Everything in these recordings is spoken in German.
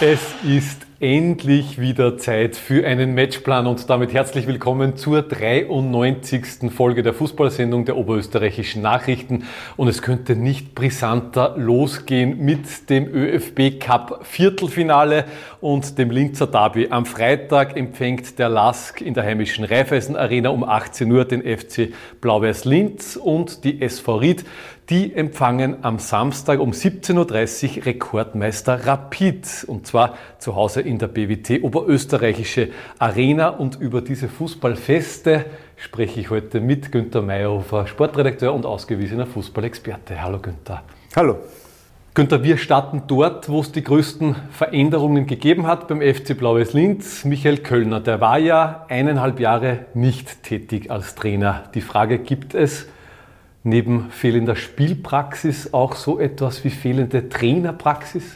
Es ist endlich wieder Zeit für einen Matchplan und damit herzlich willkommen zur 93. Folge der Fußballsendung der Oberösterreichischen Nachrichten. Und es könnte nicht brisanter losgehen mit dem ÖFB Cup Viertelfinale und dem Linzer Derby. Am Freitag empfängt der LASK in der heimischen Raiffeisen Arena um 18 Uhr den FC Blau-Weiß Linz und die SV Ried. Die empfangen am Samstag um 17.30 Uhr Rekordmeister Rapid und zwar zu Hause in der BWT Oberösterreichische Arena. Und über diese Fußballfeste spreche ich heute mit Günther Mayerhofer, Sportredakteur und ausgewiesener Fußballexperte. Hallo Günther. Hallo. Günther, wir starten dort, wo es die größten Veränderungen gegeben hat beim FC Blau-Weiß Linz. Michael Kölner, der war ja 1,5 Jahre nicht tätig als Trainer. Die Frage, gibt es neben fehlender Spielpraxis auch so etwas wie fehlende Trainerpraxis?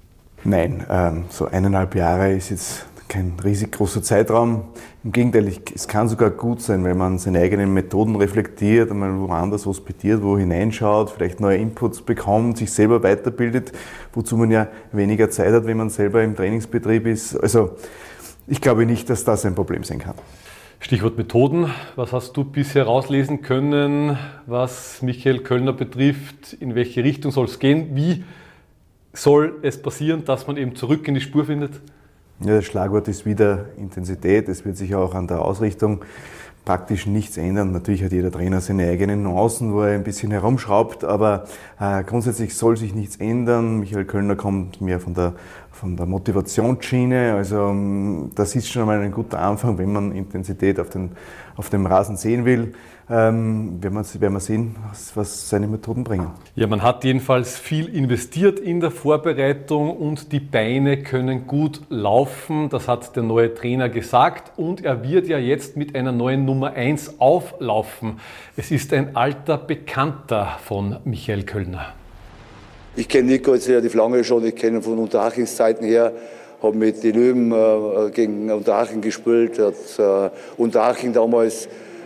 Nein, so 1,5 Jahre ist jetzt kein riesig großer Zeitraum. Im Gegenteil, es kann sogar gut sein, wenn man seine eigenen Methoden reflektiert, einmal woanders hospitiert, wo hineinschaut, vielleicht neue Inputs bekommt, sich selber weiterbildet, wozu man ja weniger Zeit hat, wenn man selber im Trainingsbetrieb ist. Also ich glaube nicht, dass das ein Problem sein kann. Stichwort Methoden. Was hast du bisher rauslesen können, was Michael Kölner betrifft? In welche Richtung soll es gehen? Wie soll es passieren, dass man eben zurück in die Spur findet? Ja, das Schlagwort ist wieder Intensität. Es wird sich auch an der Ausrichtung praktisch nichts ändern. Natürlich hat jeder Trainer seine eigenen Nuancen, wo er ein bisschen herumschraubt, aber grundsätzlich soll sich nichts ändern. Michael Kölner kommt mehr von der Motivationsschiene. Also das ist schon einmal ein guter Anfang, wenn man Intensität auf dem Rasen sehen will. Werden wir sehen, was seine Methoden bringen. Ja, man hat jedenfalls viel investiert in der Vorbereitung und die Beine können gut laufen. Das hat der neue Trainer gesagt und er wird ja jetzt mit einer neuen Nummer 1 auflaufen. Es ist ein alter Bekannter von Michael Kölner. Ich kenne Nico jetzt relativ lange schon, ich kenne ihn von Unterhachings Zeiten her, habe mit den Löwen gegen Unterhaching gespielt, hat Unterhaching damals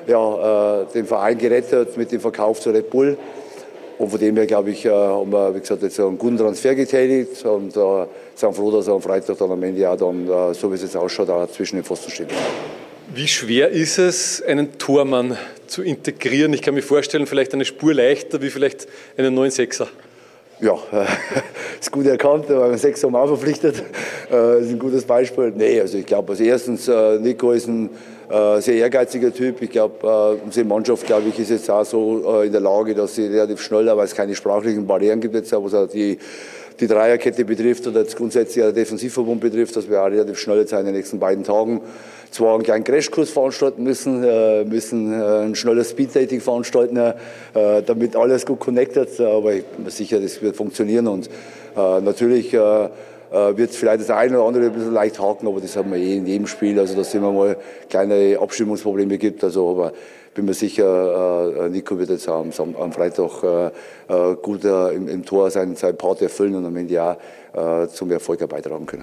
den Verein gerettet mit dem Verkauf zu Red Bull. Und von dem her, glaube ich, haben wir, wie gesagt, jetzt einen guten Transfer getätigt und sind froh, dass er am Freitag dann am Ende auch dann, so wie es jetzt ausschaut, auch zwischen den Pfosten steht. Wie schwer ist es, einen Tormann zu integrieren? Ich kann mir vorstellen, vielleicht eine Spur leichter wie vielleicht einen neuen Sechser. Ja, ist gut erkannt, weil wir 6 haben auch verpflichtet. Das ist ein gutes Beispiel. Nee, also ich glaube, erstens, Nico ist ein sehr ehrgeiziger Typ. Ich glaube, unsere Mannschaft, glaube ich, ist jetzt auch so in der Lage, dass sie relativ schnell, weil es keine sprachlichen Barrieren gibt jetzt, was auch die Dreierkette betrifft oder jetzt grundsätzlich der Defensivverbund betrifft, dass wir auch relativ schnell jetzt in den nächsten beiden Tagen zwar einen kleinen Crashkurs veranstalten müssen ein schnelles Speeddating veranstalten, damit alles gut connected, aber ich bin mir sicher, das wird funktionieren und natürlich wird vielleicht das eine oder andere ein bisschen leicht haken, aber das haben wir in jedem Spiel, also dass es immer mal kleine Abstimmungsprobleme gibt, also aber bin mir sicher, Nico wird jetzt am Freitag gut im Tor sein Part erfüllen und am Ende auch zum Erfolg beitragen können.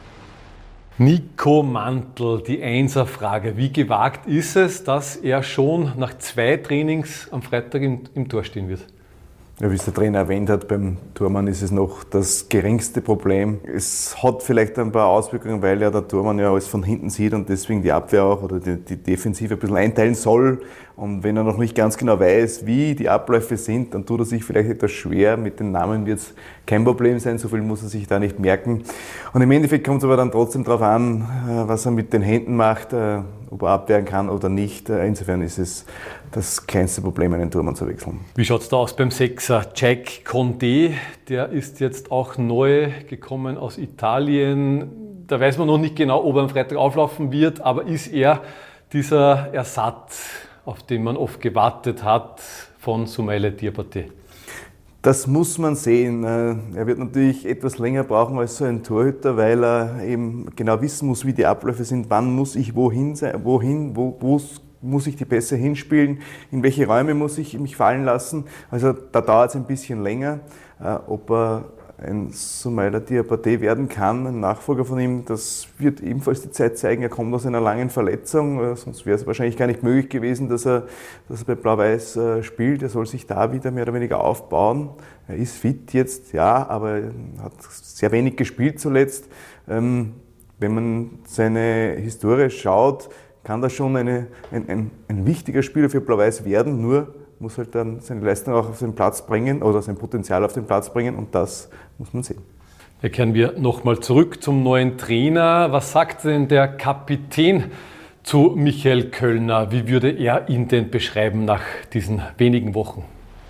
Nico Mantl, die Einser-Frage. Wie gewagt ist es, dass er schon nach 2 Trainings am Freitag im Tor stehen wird? Ja, wie es der Trainer erwähnt hat, beim Tormann ist es noch das geringste Problem. Es hat vielleicht ein paar Auswirkungen, weil ja der Tormann ja alles von hinten sieht und deswegen die Abwehr auch oder die Defensive ein bisschen einteilen soll. Und wenn er noch nicht ganz genau weiß, wie die Abläufe sind, dann tut er sich vielleicht etwas schwer. Mit den Namen wird es kein Problem sein, so viel muss er sich da nicht merken. Und im Endeffekt kommt es aber dann trotzdem darauf an, was er mit den Händen macht, ob er abwehren kann oder nicht. Insofern ist es das kleinste Problem, einen Tormann zu wechseln. Wie schaut es da aus beim Sechser? Jack Condé, der ist jetzt auch neu gekommen aus Italien. Da weiß man noch nicht genau, ob er am Freitag auflaufen wird, aber ist er dieser Ersatz, auf den man oft gewartet hat, von Soumaïla Diabaté? Das muss man sehen. Er wird natürlich etwas länger brauchen als so ein Torhüter, weil er eben genau wissen muss, wie die Abläufe sind, wann muss ich wo muss ich die Pässe hinspielen, in welche Räume muss ich mich fallen lassen. Also da dauert es ein bisschen länger. Ob er ein Soumaila Diabaté werden kann, ein Nachfolger von ihm, das wird ebenfalls die Zeit zeigen. Er kommt aus einer langen Verletzung, sonst wäre es wahrscheinlich gar nicht möglich gewesen, dass er bei Blau-Weiß spielt. Er soll sich da wieder mehr oder weniger aufbauen. Er ist fit jetzt, ja, aber er hat sehr wenig gespielt zuletzt. Wenn man seine Historie schaut, kann das schon ein wichtiger Spieler für Blau-Weiß werden, nur muss halt dann seine Leistung auch auf den Platz bringen oder sein Potenzial auf den Platz bringen und das muss man sehen. Ja, kehren wir nochmal zurück zum neuen Trainer. Was sagt denn der Kapitän zu Michael Kölner? Wie würde er ihn denn beschreiben nach diesen wenigen Wochen?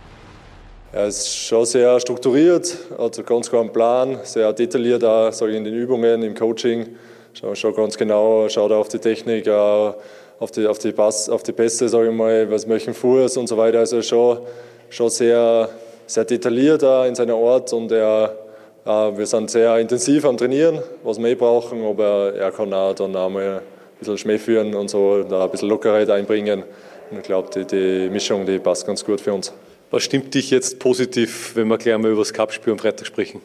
Er ist schon sehr strukturiert, hat einen ganz klaren Plan, sehr detailliert auch, sage ich, in den Übungen, im Coaching. Schaut ganz genau, schaut auf die Technik, auf die Pässe, sage ich mal, was welchen Fuß und so weiter. Also schon sehr, sehr detailliert in seiner Art und wir sind sehr intensiv am Trainieren, was wir brauchen, aber er kann auch dann einmal ein bisschen Schmäh führen und so, da ein bisschen Lockerheit einbringen. Und ich glaube, die Mischung, die passt ganz gut für uns. Was stimmt dich jetzt positiv, wenn wir gleich einmal über das Cup-Spiel am Freitag sprechen?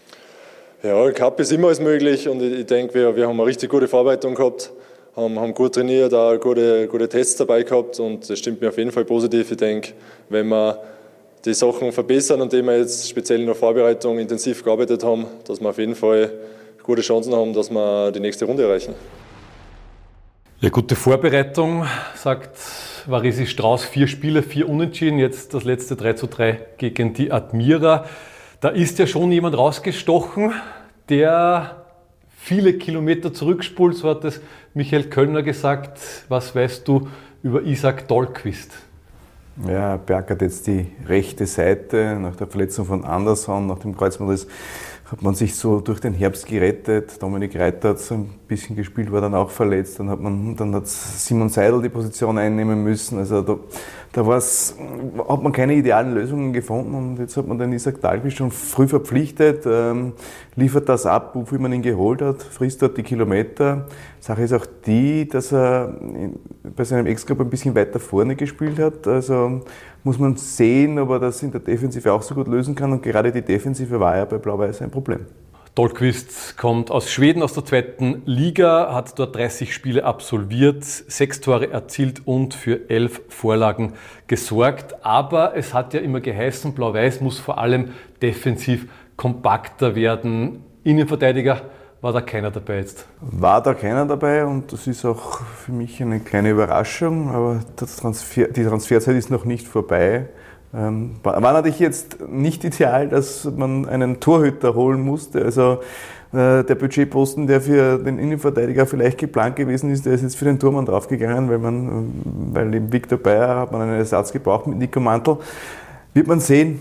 Ja, Cup ist immer alles möglich und ich denke, wir haben eine richtig gute Vorbereitung gehabt, haben gut trainiert, auch gute Tests dabei gehabt und das stimmt mir auf jeden Fall positiv. Ich denke, wenn wir die Sachen verbessern, an denen wir jetzt speziell in der Vorbereitung intensiv gearbeitet haben, dass wir auf jeden Fall gute Chancen haben, dass wir die nächste Runde erreichen. Ja, gute Vorbereitung, sagt Varesi Strauß. 4 Spiele, 4 Unentschieden, jetzt das letzte 3:3 gegen die Admira. Da ist ja schon jemand rausgestochen, der viele Kilometer zurückspult, so hat es Michael Kölner gesagt. Was weißt du über Isak Dahlqvist? Ja, Berg hat jetzt die rechte Seite. Nach der Verletzung von Andersson, nach dem Kreuzbandriss, hat man sich so durch den Herbst gerettet. Dominik Reiter hat so ein bisschen gespielt, war dann auch verletzt. Dann hat Simon Seidel die Position einnehmen müssen. Also da hat man keine idealen Lösungen gefunden und jetzt hat man den Isak Dahlqvist schon früh verpflichtet, liefert das ab, wofür man ihn geholt hat, frisst dort die Kilometer. Sache ist auch die, dass er bei seinem Ex-Club ein bisschen weiter vorne gespielt hat. Also muss man sehen, ob er das in der Defensive auch so gut lösen kann und gerade die Defensive war ja bei Blau-Weiß ein Problem. Dahlqvist kommt aus Schweden, aus der 2. Liga, hat dort 30 Spiele absolviert, 6 Tore erzielt und für 11 Vorlagen gesorgt. Aber es hat ja immer geheißen, Blau-Weiß muss vor allem defensiv kompakter werden. Innenverteidiger war da keiner dabei jetzt? War da keiner dabei und das ist auch für mich eine kleine Überraschung, aber die Transferzeit ist noch nicht vorbei. War natürlich jetzt nicht ideal, dass man einen Torhüter holen musste. Also der Budgetposten, der für den Innenverteidiger vielleicht geplant gewesen ist, der ist jetzt für den Tormann draufgegangen, weil eben Viktor Bayer hat man einen Ersatz gebraucht mit Nico Mantel. Wird man sehen.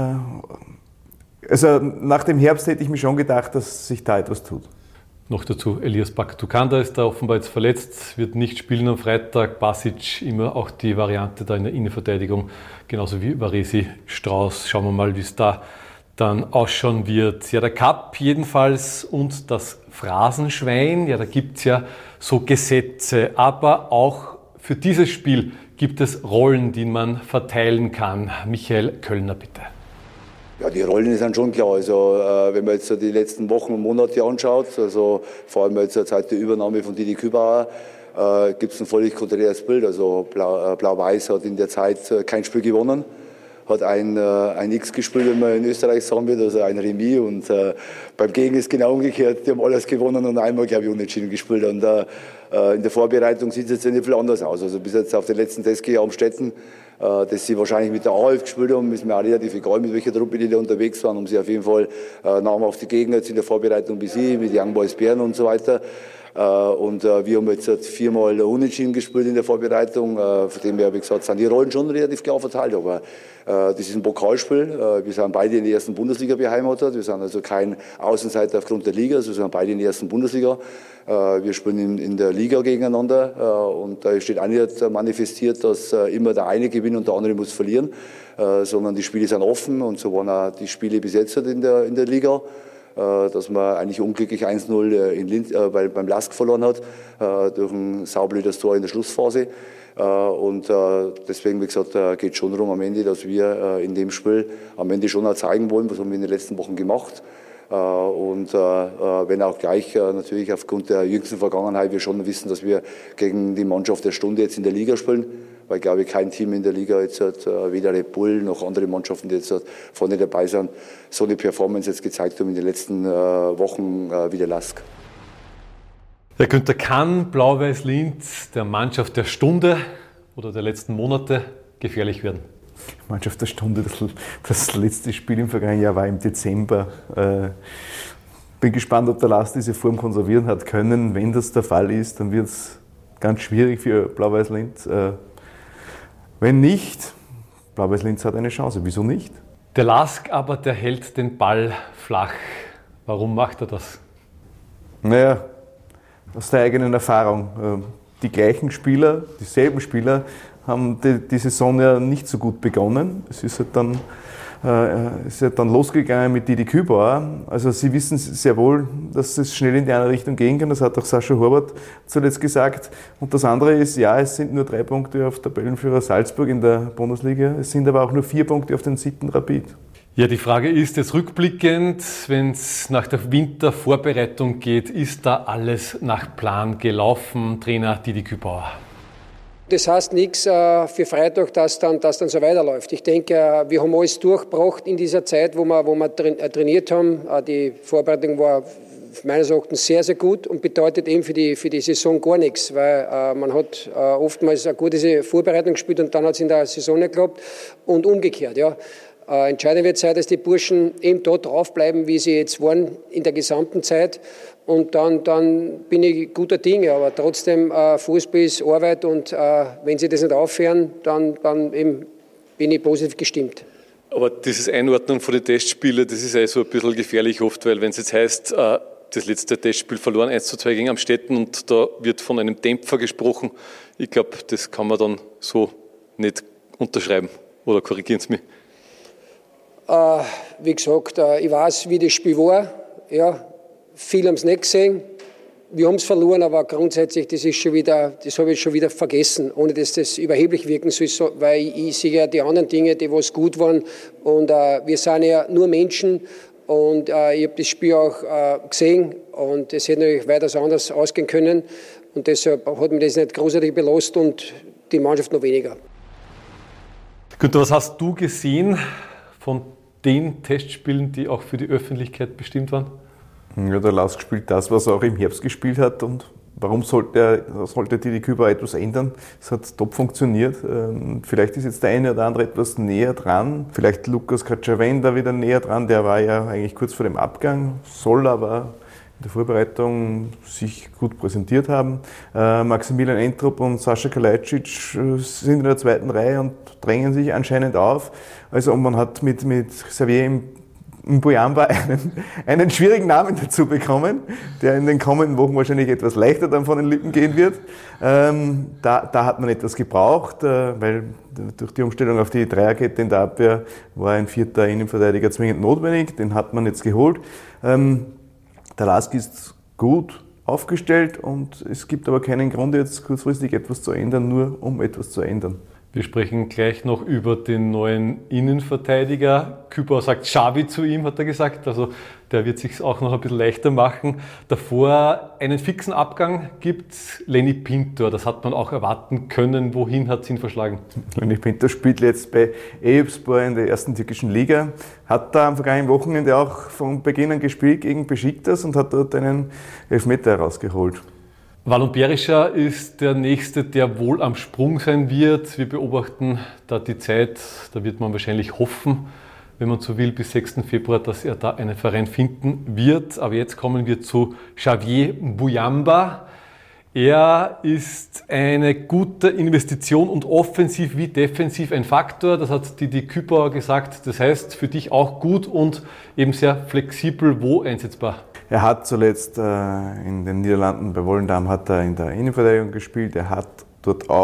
Also nach dem Herbst hätte ich mir schon gedacht, dass sich da etwas tut. Noch dazu Elias Baktukanda ist da offenbar jetzt verletzt, wird nicht spielen am Freitag. Basic immer auch die Variante da in der Innenverteidigung, genauso wie Varesi Strauß. Schauen wir mal, wie es da dann ausschauen wird. Ja, der Cup jedenfalls und das Phrasenschwein, ja, da gibt es ja so Gesetze, aber auch für dieses Spiel gibt es Rollen, die man verteilen kann. Michael Kölner, bitte. Ja, die Rollen sind schon klar. Also, wenn man jetzt die letzten Wochen und Monate anschaut, also vor allem jetzt seit der Übernahme von Didi Kübauer, gibt es ein völlig konträres Bild. Also Blau-Weiß hat in der Zeit kein Spiel gewonnen, hat ein X gespielt, wenn man in Österreich sagen würde, also ein Remis. Und beim Gegen ist genau umgekehrt. Die haben alles gewonnen und einmal, glaube ich, unentschieden gespielt. Und in der Vorbereitung sieht es jetzt nicht viel anders aus. Also bis jetzt auf den letzten Test gehe ich Amstetten, dass sie wahrscheinlich mit der A11 gespielt haben, ist mir auch relativ egal, mit welcher Truppe die da unterwegs waren, um sie auf jeden Fall namhafte Gegner jetzt in der Vorbereitung wie sie, mit Young Boys Bern und so weiter. Und wir haben jetzt 4-mal unentschieden gespielt in der Vorbereitung. Von dem her, wie gesagt, sind die Rollen schon relativ klar verteilt. Aber das ist ein Pokalspiel. Wir sind beide in der ersten Bundesliga beheimatet. Wir sind also kein Außenseiter aufgrund der Liga. Also wir sind beide in der ersten Bundesliga. Wir spielen in der Liga gegeneinander. Und da steht auch nicht manifestiert, dass immer der eine gewinnt und der andere muss verlieren. Sondern die Spiele sind offen. Und so waren auch die Spiele bis jetzt in der Liga. dass man eigentlich unglücklich 1-0 beim LASK verloren hat, durch ein saublödes Tor in der Schlussphase. Und deswegen, wie gesagt, geht es schon darum am Ende, dass wir in dem Spiel am Ende schon auch zeigen wollen, was haben wir in den letzten Wochen gemacht. Und wenn auch gleich natürlich aufgrund der jüngsten Vergangenheit wir schon wissen, dass wir gegen die Mannschaft der Stunde jetzt in der Liga spielen, weil, glaube ich, kein Team in der Liga jetzt weder Red Bull noch andere Mannschaften, die jetzt vorne dabei sind, so eine Performance jetzt gezeigt haben in den letzten Wochen wie der LASK. Herr Günther, kann Blau-Weiß-Linz der Mannschaft der Stunde oder der letzten Monate gefährlich werden? Mannschaft der Stunde, das letzte Spiel im vergangenen Jahr war im Dezember. Bin gespannt, ob der LASK diese Form konservieren hat können. Wenn das der Fall ist, dann wird es ganz schwierig für Blau-Weiß-Linz. Wenn nicht, Blau-Weiß-Linz hat eine Chance. Wieso nicht? Der LASK aber, der hält den Ball flach. Warum macht er das? Naja, aus der eigenen Erfahrung. Die gleichen Spieler, dieselben Spieler, haben die Saison ja nicht so gut begonnen. Es ist halt dann losgegangen mit Didi Kübauer. Also sie wissen sehr wohl, dass es schnell in die andere Richtung gehen kann. Das hat auch Sascha Horvath zuletzt gesagt. Und das andere ist, ja, es sind nur 3 Punkte auf Tabellenführer Salzburg in der Bundesliga. Es sind aber auch nur 4 Punkte auf den 7. Rapid. Ja, die Frage ist jetzt rückblickend, wenn es nach der Wintervorbereitung geht, ist da alles nach Plan gelaufen, Trainer Didi Kübauer? Das heißt nichts für Freitag, dass dann so weiterläuft. Ich denke, wir haben alles durchgebracht in dieser Zeit, wo wir trainiert haben. Die Vorbereitung war meines Erachtens sehr, sehr gut und bedeutet eben für die Saison gar nichts, weil man hat oftmals eine gute Vorbereitung gespielt und dann hat es in der Saison nicht geklappt und umgekehrt. Ja. Entscheidend wird sein, dass die Burschen eben dort draufbleiben, wie sie jetzt waren in der gesamten Zeit. Und dann bin ich guter Dinge. Aber trotzdem, Fußball ist Arbeit und wenn sie das nicht aufhören, dann eben bin ich positiv gestimmt. Aber diese Einordnung von den Testspielen, das ist so ein bisschen gefährlich oft, weil wenn es jetzt heißt, das letzte Testspiel verloren, 1:2 gegen Amstetten und da wird von einem Dämpfer gesprochen, ich glaube, das kann man dann so nicht unterschreiben. Oder korrigieren Sie mich? Wie gesagt, ich weiß, wie das Spiel war. Ja, viele haben es nicht gesehen. Wir haben es verloren, aber grundsätzlich, das habe ich schon wieder vergessen, ohne dass das überheblich wirken soll, weil ich sehe ja die anderen Dinge, die was gut waren. Und wir sind ja nur Menschen und ich habe das Spiel auch gesehen und es hätte natürlich weitaus anders ausgehen können. Und deshalb hat mich das nicht großartig belastet und die Mannschaft noch weniger. Günther, was hast du gesehen von den Testspielen, die auch für die Öffentlichkeit bestimmt waren? Ja, der LASK spielt das, was er auch im Herbst gespielt hat. Und warum sollte Didi Kübauer etwas ändern? Es hat top funktioniert. Vielleicht ist jetzt der eine oder andere etwas näher dran. Vielleicht Lukas Kaczawenda wieder näher dran. Der war ja eigentlich kurz vor dem Abgang, soll aber in der Vorbereitung sich gut präsentiert haben. Maximilian Entrup und Sascha Kalajdzic sind in der zweiten Reihe und drängen sich anscheinend auf. Also man hat mit Xavier Mbuyamba einen schwierigen Namen dazu bekommen, der in den kommenden Wochen wahrscheinlich etwas leichter dann von den Lippen gehen wird. Da hat man etwas gebraucht, weil durch die Umstellung auf die Dreierkette in der Abwehr war ein 4. Innenverteidiger zwingend notwendig. Den hat man jetzt geholt. Der LASK ist gut aufgestellt und es gibt aber keinen Grund, jetzt kurzfristig etwas zu ändern, nur um etwas zu ändern. Wir sprechen gleich noch über den neuen Innenverteidiger. Kübauer sagt Xavi zu ihm, hat er gesagt. Also der wird sich auch noch ein bisschen leichter machen. Davor einen fixen Abgang gibt Lenny Pintor. Das hat man auch erwarten können. Wohin hat es ihn verschlagen? Lenny Pintor spielt jetzt bei Eyüpspor in der ersten türkischen Liga. Hat da am vergangenen Wochenende auch von Beginn an gespielt gegen Besiktas und hat dort einen Elfmeter herausgeholt. Wallon Berischer ist der Nächste, der wohl am Sprung sein wird. Wir beobachten da die Zeit, da wird man wahrscheinlich hoffen, wenn man so will, bis 6. Februar, dass er da einen Verein finden wird. Aber jetzt kommen wir zu Xavier Mbuyamba. Er ist eine gute Investition und offensiv wie defensiv ein Faktor. Das hat Didi Kübauer gesagt. Das heißt, für dich auch gut und eben sehr flexibel, wo einsetzbar. Er hat zuletzt in den Niederlanden bei Volendam hat er in der Innenverteidigung gespielt. Er hat dort auch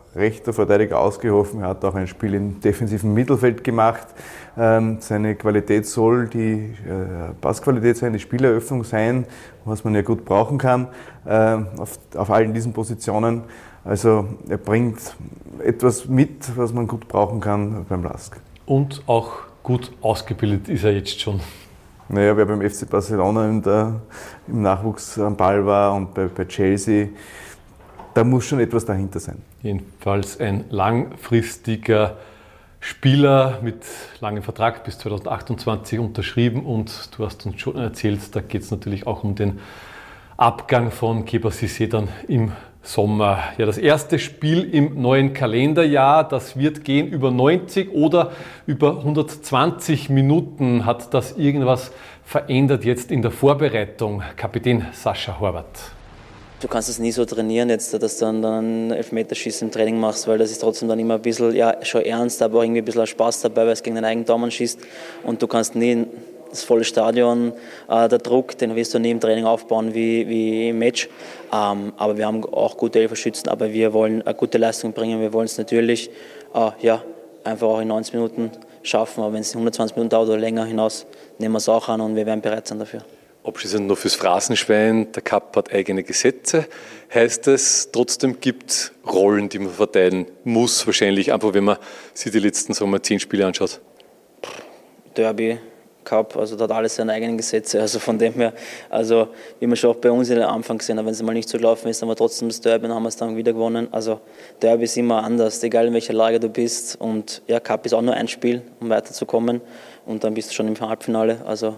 rechter Verteidiger ausgeholfen. Er hat auch ein Spiel im defensiven Mittelfeld gemacht. Seine Qualität soll die Passqualität sein, die Spieleröffnung sein, was man ja gut brauchen kann auf allen diesen Positionen. Also er bringt etwas mit, was man gut brauchen kann beim LASK. Und auch gut ausgebildet ist er jetzt schon. Naja, wer beim FC Barcelona im Nachwuchs am Ball war und bei Chelsea, da muss schon etwas dahinter sein. Jedenfalls ein langfristiger Spieler mit langem Vertrag bis 2028 unterschrieben, und du hast uns schon erzählt, da geht es natürlich auch um den Abgang von Kepa Cissé dann im Sommer. Ja, das erste Spiel im neuen Kalenderjahr, das wird gehen über 90 oder über 120 Minuten. Hat das irgendwas verändert jetzt in der Vorbereitung? Kapitän Sascha Horvath. Du kannst es nie so trainieren, jetzt, dass du dann Elfmeterschießen im Training machst, weil das ist trotzdem dann immer ein bisschen, ja, schon ernst, aber auch irgendwie ein bisschen Spaß dabei, weil es gegen deinen eigenen Daumen schießt und du kannst nie das volle Stadion, der Druck, den wirst du nie im Training aufbauen wie im Match. Aber wir haben auch gute Elferschützen, aber wir wollen eine gute Leistung bringen. Wir wollen es natürlich einfach auch in 90 Minuten schaffen, aber wenn es 120 Minuten dauert oder länger hinaus, nehmen wir es auch an und wir werden bereit sein dafür. Abschließend noch fürs Phrasenschwein, der Cup hat eigene Gesetze. Heißt es, trotzdem gibt es Rollen, die man verteilen muss, wahrscheinlich, einfach wenn man sich die letzten 10 Spiele anschaut? Derby, Cup, also da hat alles seine eigenen Gesetze, also von dem her, also wie wir schon auch bei uns am Anfang gesehen haben, wenn es mal nicht so gelaufen ist, dann war trotzdem das Derby und haben wir es dann wieder gewonnen. Also Derby ist immer anders, egal in welcher Lage du bist, und ja, Cup ist auch nur ein Spiel, um weiterzukommen, und dann bist du schon im Halbfinale, also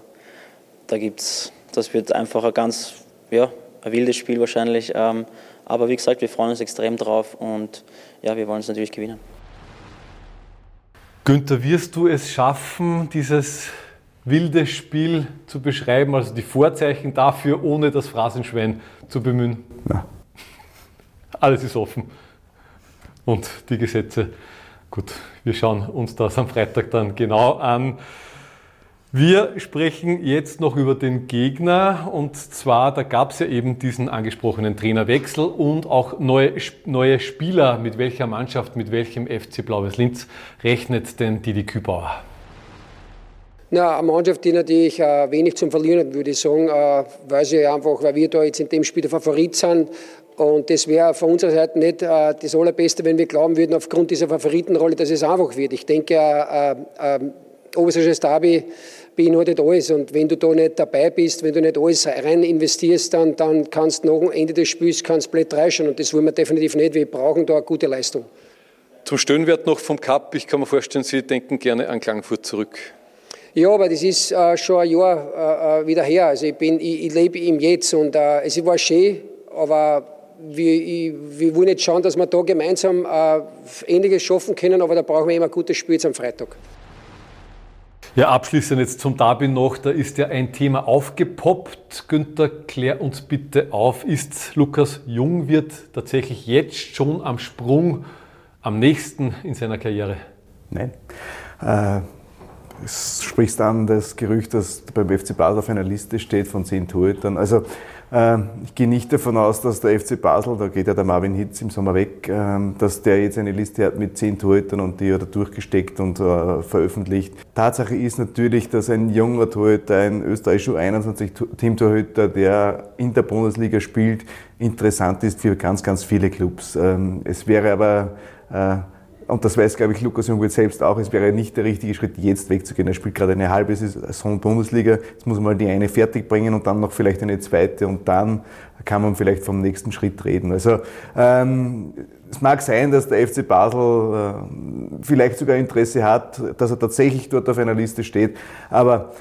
das wird einfach ein wildes Spiel wahrscheinlich. Aber wie gesagt, wir freuen uns extrem drauf und ja, wir wollen es natürlich gewinnen. Günther, wirst du es schaffen, dieses wilde Spiel zu beschreiben, also die Vorzeichen dafür, ohne das Phrasenschwein zu bemühen? Nein. Alles ist offen. Und die Gesetze, gut, wir schauen uns das am Freitag dann genau an. Wir sprechen jetzt noch über den Gegner, und zwar, da gab es ja eben diesen angesprochenen Trainerwechsel und auch neue Spieler. Mit welcher Mannschaft, mit welchem FC Blau-Weiß Linz rechnet denn Didi Kübauer? Na, eine Mannschaft, die natürlich wenig zum Verlieren hat, würde ich sagen, weil wir da jetzt in dem Spiel der Favorit sind. Und das wäre von unserer Seite nicht das Allerbeste, wenn wir glauben würden, aufgrund dieser Favoritenrolle, dass es einfach wird. Ich denke, Oberösterreichisches Derby beinhaltet alles, und wenn du da nicht dabei bist, wenn du nicht alles rein investierst, dann kannst du nach dem Ende des Spiels blöd reinschauen, und das wollen wir definitiv nicht. Wir brauchen da eine gute Leistung. Zum Stellenwert noch vom Cup, ich kann mir vorstellen, Sie denken gerne an Klagenfurt zurück. Ja, aber das ist schon ein Jahr wieder her. Also ich lebe im Jetzt, und es war schön, aber wir wollen jetzt schauen, dass wir da gemeinsam Ähnliches schaffen können, aber da brauchen wir immer ein gutes Spiel am Freitag. Ja, abschließend jetzt zum Derby noch, da ist ja ein Thema aufgepoppt. Günther, klär uns bitte auf, ist Lukas Jungwirth tatsächlich jetzt schon am Sprung, am nächsten in seiner Karriere? Nein. Es spricht an das Gerücht, das beim FC Basel auf einer Liste steht von 10 Torhütern. Also ich gehe nicht davon aus, dass der FC Basel, da geht ja der Marvin Hitz im Sommer weg, dass der jetzt eine Liste hat mit 10 Torhütern und die hat er durchgesteckt und veröffentlicht. Tatsache ist natürlich, dass ein junger Torhüter, ein österreichischer U21-Teamtorhüter, der in der Bundesliga spielt, interessant ist für ganz, ganz viele Clubs. Es wäre aber und das weiß, glaube ich, Lukas Jungwirth selbst auch, es wäre nicht der richtige Schritt, jetzt wegzugehen. Er spielt gerade eine halbe Saison Bundesliga, jetzt muss man mal die eine fertig bringen und dann noch vielleicht eine zweite, und dann kann man vielleicht vom nächsten Schritt reden. Also es mag sein, dass der FC Basel vielleicht sogar Interesse hat, dass er tatsächlich dort auf einer Liste steht, aber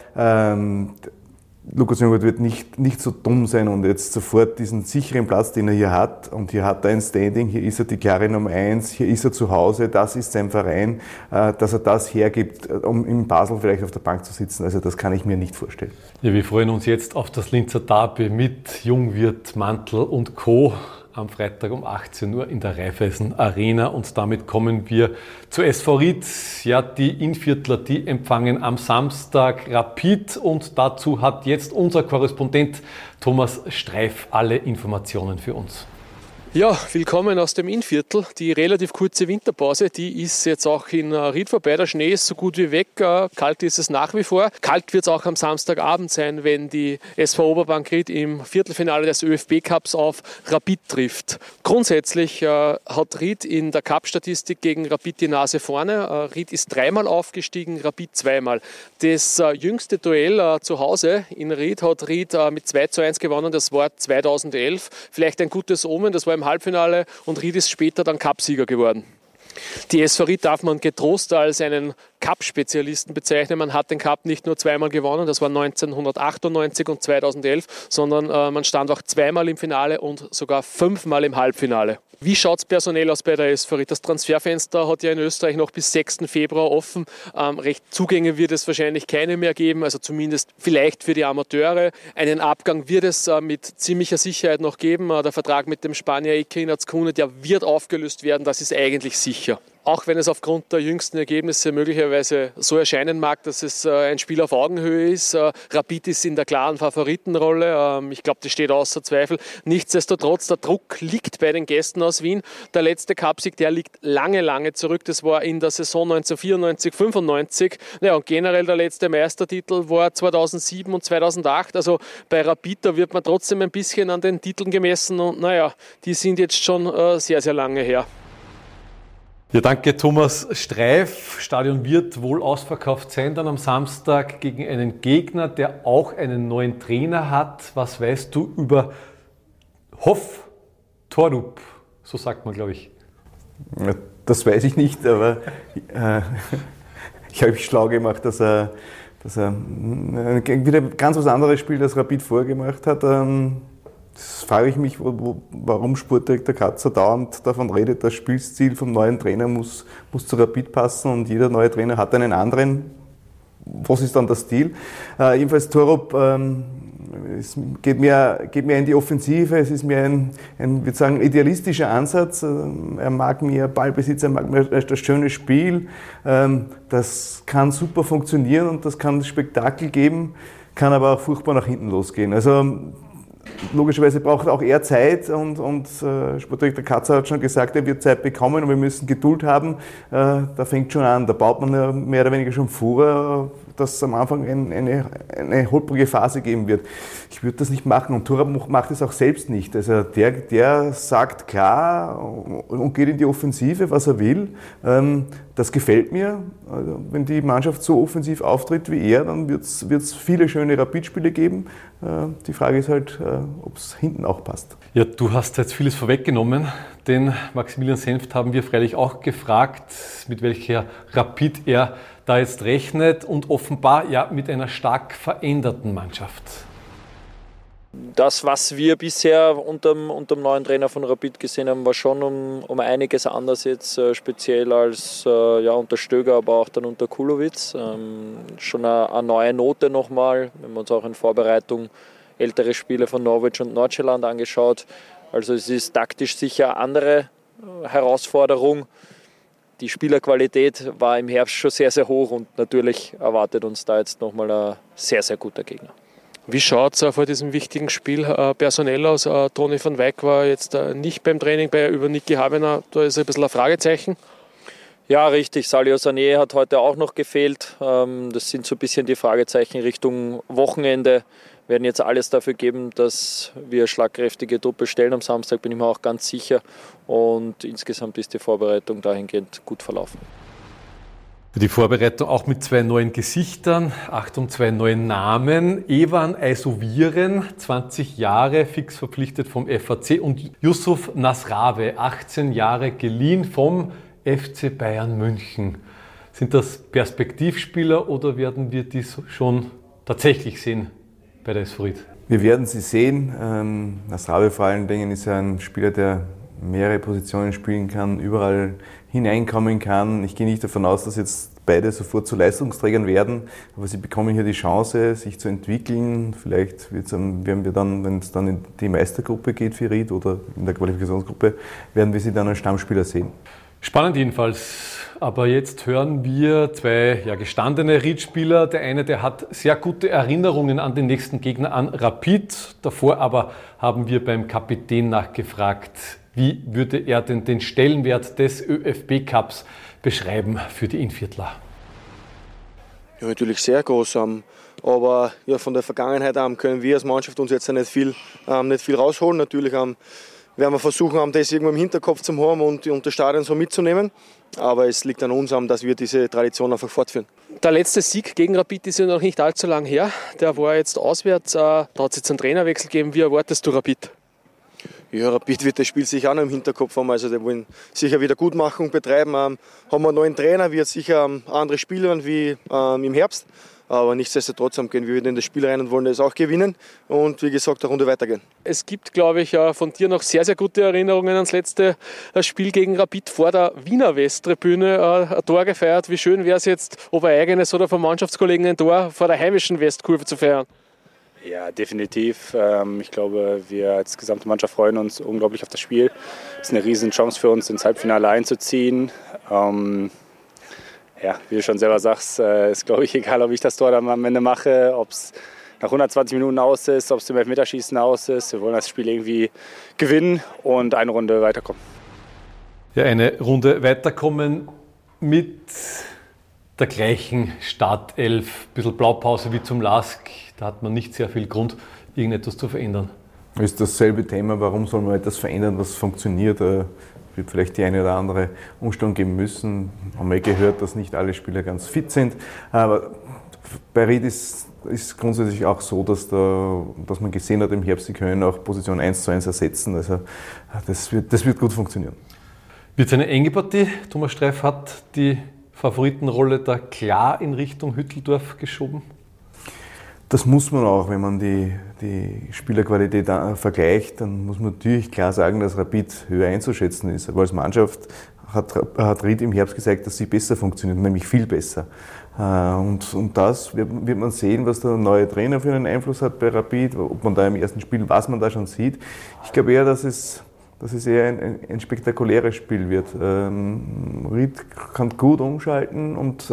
Lukas Jungwirth wird nicht so dumm sein und jetzt sofort diesen sicheren Platz, den er hier hat, und hier hat er ein Standing, hier ist er die klare Nummer 1, hier ist er zu Hause, das ist sein Verein, dass er das hergibt, um in Basel vielleicht auf der Bank zu sitzen. Also das kann ich mir nicht vorstellen. Ja, wir freuen uns jetzt auf das Linzer Derby mit Jungwirth, Mantl und Co. am Freitag um 18 Uhr in der Raiffeisen Arena, und damit kommen wir zu SV Ried. Ja, die Innviertler, die empfangen am Samstag Rapid, und dazu hat jetzt unser Korrespondent Thomas Streif alle Informationen für uns. Ja, willkommen aus dem Innviertel. Die relativ kurze Winterpause, die ist jetzt auch in Ried vorbei. Der Schnee ist so gut wie weg. Kalt ist es nach wie vor. Kalt wird es auch am Samstagabend sein, wenn die SV Oberbank Ried im Viertelfinale des ÖFB-Cups auf Rapid trifft. Grundsätzlich hat Ried in der Cup-Statistik gegen Rapid die Nase vorne. Ried ist 3-mal aufgestiegen, Rapid 2-mal. Das jüngste Duell zu Hause in Ried hat Ried mit 2:1 gewonnen. Das war 2011. Vielleicht ein gutes Omen. Das war im Halbfinale und Ried ist später dann Cupsieger geworden. Die SV Ried darf man getrost als einen Cup-Spezialisten bezeichnen. Man hat den Cup nicht nur 2-mal gewonnen, das war 1998 und 2011, sondern man stand auch 2-mal im Finale und sogar 5-mal im Halbfinale. Wie schaut es personell aus bei der SV Ried? Das Transferfenster hat ja in Österreich noch bis 6. Februar offen. Recht Zugänge wird es wahrscheinlich keine mehr geben, also zumindest vielleicht für die Amateure. Einen Abgang wird es mit ziemlicher Sicherheit noch geben. Der Vertrag mit dem Spanier Iker Inatzkuhne, der wird aufgelöst werden, das ist eigentlich sicher. Auch wenn es aufgrund der jüngsten Ergebnisse möglicherweise so erscheinen mag, dass es ein Spiel auf Augenhöhe ist. Rapid ist in der klaren Favoritenrolle. Ich glaube, das steht außer Zweifel. Nichtsdestotrotz, der Druck liegt bei den Gästen aus Wien. Der letzte Cupsieg, der liegt lange, lange zurück. Das war in der Saison 1994/95. Ja, und generell der letzte Meistertitel war 2007 und 2008. Also bei Rapid, da wird man trotzdem ein bisschen an den Titeln gemessen. Und naja, die sind jetzt schon sehr, sehr lange her. Ja, danke Thomas Streif. Stadion wird wohl ausverkauft sein dann am Samstag gegen einen Gegner, der auch einen neuen Trainer hat. Was weißt du über Hoff Torup? So sagt man, glaube ich. Ja, das weiß ich nicht, aber ich habe mich schlau gemacht, dass er wieder ganz was anderes spielt, als Rapid vorgemacht hat. Das frage ich mich, warum Sportdirektor Katzer dauernd davon redet, das Spielstil vom neuen Trainer muss zu Rapid passen und jeder neue Trainer hat einen anderen. Was ist dann der Stil? Jedenfalls Torup es geht mir in die Offensive, es ist mir ein würde sagen, idealistischer Ansatz. Er mag mir Ballbesitz, er mag mir das schöne Spiel. Das kann super funktionieren und das kann Spektakel geben, kann aber auch furchtbar nach hinten losgehen. Also logischerweise braucht auch er Zeit und Sportdirektor Katzer hat schon gesagt, er wird Zeit bekommen und wir müssen Geduld haben. Da fängt schon an, da baut man ja mehr oder weniger schon vor, dass es am Anfang eine holprige Phase geben wird. Ich würde das nicht machen und Torup macht es auch selbst nicht. Also der sagt klar und geht in die Offensive, was er will. Das gefällt mir. Also, wenn die Mannschaft so offensiv auftritt wie er, dann wird es viele schöne Rapid-Spiele geben. Die Frage ist halt, ob es hinten auch passt. Ja, du hast jetzt vieles vorweggenommen. Den Maximilian Senft haben wir freilich auch gefragt, mit welcher Rapid er da jetzt rechnet und offenbar ja mit einer stark veränderten Mannschaft. Das, was wir bisher unterm neuen Trainer von Rapid gesehen haben, war schon um einiges anders jetzt, speziell als unter Stöger, aber auch dann unter Kulowitz. Schon eine neue Note nochmal, wenn wir uns auch in Vorbereitung ältere Spiele von Norwich und Nordsjælland angeschaut. Also es ist taktisch sicher eine andere Herausforderung. Die Spielerqualität war im Herbst schon sehr, sehr hoch und natürlich erwartet uns da jetzt nochmal ein sehr, sehr guter Gegner. Wie schaut es vor diesem wichtigen Spiel personell aus? Toni van Wijk war jetzt nicht beim Training über Niki Habener, da ist ein bisschen ein Fragezeichen. Ja, richtig. Salio Sané hat heute auch noch gefehlt. Das sind so ein bisschen die Fragezeichen Richtung Wochenende. Wir werden jetzt alles dafür geben, dass wir schlagkräftige Truppe stellen am Samstag, bin ich mir auch ganz sicher. Und insgesamt ist die Vorbereitung dahingehend gut verlaufen. Die Vorbereitung auch mit 2 neuen Gesichtern, Achtung, 2 neuen Namen. Evan Aysoviren, 20 Jahre, fix verpflichtet vom FAC und Yusuf Nasrave, 18 Jahre geliehen vom FC Bayern München. Sind das Perspektivspieler oder werden wir die schon tatsächlich sehen bei der SV Ried? Wir werden sie sehen. Nasrave vor allen Dingen ist ja ein Spieler, der mehrere Positionen spielen kann, überall hineinkommen kann. Ich gehe nicht davon aus, dass jetzt beide sofort zu Leistungsträgern werden, aber sie bekommen hier die Chance, sich zu entwickeln. Vielleicht werden wir dann, wenn es dann in die Meistergruppe geht für Ried oder in der Qualifikationsgruppe, werden wir sie dann als Stammspieler sehen. Spannend jedenfalls. Aber jetzt hören wir 2 gestandene Ried-Spieler. Der eine, der hat sehr gute Erinnerungen an den nächsten Gegner, an Rapid. Davor aber haben wir beim Kapitän nachgefragt. Wie würde er denn den Stellenwert des ÖFB-Cups beschreiben für die Innviertler? Ja, natürlich sehr groß. Aber ja, von der Vergangenheit können wir als Mannschaft uns jetzt nicht viel rausholen. Natürlich werden wir versuchen, das irgendwo im Hinterkopf zu haben und das Stadion so mitzunehmen. Aber es liegt an uns, dass wir diese Tradition einfach fortführen. Der letzte Sieg gegen Rapid ist ja noch nicht allzu lang her. Der war jetzt auswärts. Da hat es jetzt einen Trainerwechsel gegeben. Wie erwartest du Rapid? Ja, Rapid wird das Spiel sicher auch noch im Hinterkopf haben. Also die wollen sicher wieder Gutmachung betreiben. Haben wir einen neuen Trainer, wird sicher andere Spieler wie im Herbst. Aber nichtsdestotrotz gehen wir wieder in das Spiel rein und wollen das auch gewinnen und wie gesagt eine Runde weitergehen. Es gibt, glaube ich, von dir noch sehr, sehr gute Erinnerungen ans letzte Spiel gegen Rapid vor der Wiener Westtribüne ein Tor gefeiert. Wie schön wäre es jetzt, ob ein eigenes oder vom Mannschaftskollegen ein Tor vor der heimischen Westkurve zu feiern? Ja, definitiv. Ich glaube, wir als gesamte Mannschaft freuen uns unglaublich auf das Spiel. Es ist eine riesen Chance für uns, ins Halbfinale einzuziehen. Ja, wie du schon selber sagst, ist glaube ich egal, ob ich das Tor dann am Ende mache, ob es nach 120 Minuten aus ist, ob es im Elfmeterschießen aus ist. Wir wollen das Spiel irgendwie gewinnen und eine Runde weiterkommen. Ja, eine Runde weiterkommen mit der gleichen Startelf. Ein bisschen Blaupause wie zum LASK. Da hat man nicht sehr viel Grund, irgendetwas zu verändern. Das ist dasselbe Thema, warum soll man etwas verändern, was funktioniert? Wird vielleicht die eine oder andere Umstellung geben müssen. Haben wir gehört, dass nicht alle Spieler ganz fit sind. Aber bei Ried ist grundsätzlich auch so, dass man gesehen hat im Herbst, sie können auch Position 1:1 ersetzen. Also das wird gut funktionieren. Wird es eine enge Partie? Thomas Streiff hat die Favoritenrolle da klar in Richtung Hütteldorf geschoben? Das muss man auch, wenn man die Spielerqualität vergleicht, dann muss man natürlich klar sagen, dass Rapid höher einzuschätzen ist. Aber als Mannschaft hat Ried im Herbst gezeigt, dass sie besser funktioniert, nämlich viel besser. Und das wird man sehen, was der neue Trainer für einen Einfluss hat bei Rapid, ob man da im ersten Spiel, was man da schon sieht. Ich glaube eher, dass es eher ein spektakuläres Spiel wird. Ried kann gut umschalten und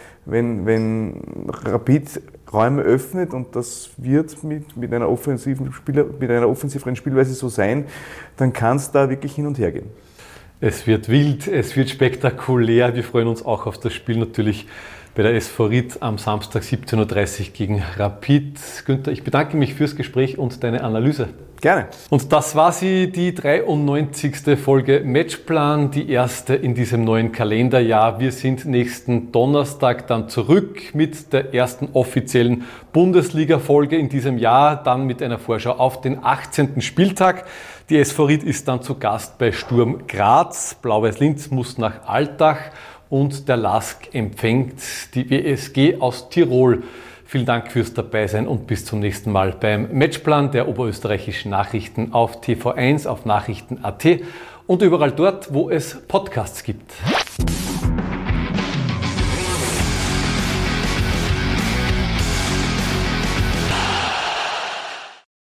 wenn Rapid Räume öffnet, und das wird mit einer offensiveren Spielweise so sein, dann kann es da wirklich hin und her gehen. Es wird wild, es wird spektakulär. Wir freuen uns auch auf das Spiel natürlich bei der SV Ried am Samstag 17:30 Uhr gegen Rapid. Günther, ich bedanke mich fürs Gespräch und deine Analyse. Gerne. Und das war sie, die 93. Folge Matchplan, die erste in diesem neuen Kalenderjahr. Wir sind nächsten Donnerstag dann zurück mit der ersten offiziellen Bundesliga-Folge in diesem Jahr, dann mit einer Vorschau auf den 18. Spieltag. Die SV Ried ist dann zu Gast bei Sturm Graz. Blau-Weiß Linz muss nach Altach und der LASK empfängt die WSG aus Tirol. Vielen Dank fürs Dabeisein und bis zum nächsten Mal beim Matchplan der oberösterreichischen Nachrichten auf TV1, auf Nachrichten.at und überall dort, wo es Podcasts gibt.